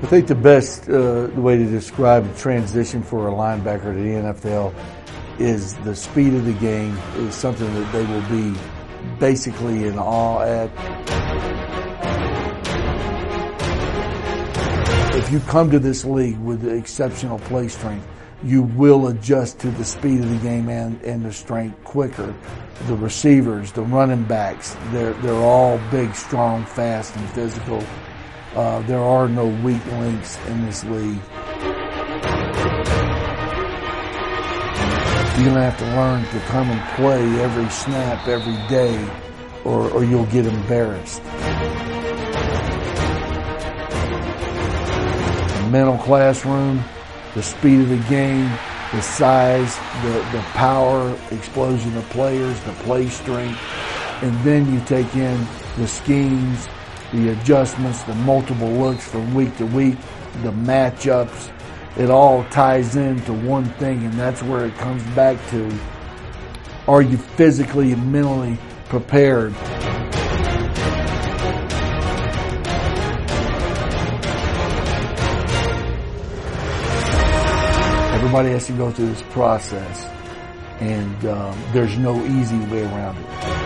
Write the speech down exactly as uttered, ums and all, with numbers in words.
I think the best uh, the way to describe the transition for a linebacker to the N F L is the speed of the game is something that they will be basically in awe at. If you come to this league with exceptional play strength, you will adjust to the speed of the game and, and the strength quicker. The receivers, the running backs, they're, they're all big, strong, fast, and physical. Uh, there are no weak links in this league. You're going to have to learn to come and play every snap, every day, or, or you'll get embarrassed. The mental classroom, the speed of the game, the size, the, the power, explosion of players, the play strength, and then you take in the schemes, the adjustments, the multiple looks from week to week, the matchups. It all ties into one thing, and that's where it comes back to, are you physically and mentally prepared? Everybody has to go through this process, and um, there's no easy way around it.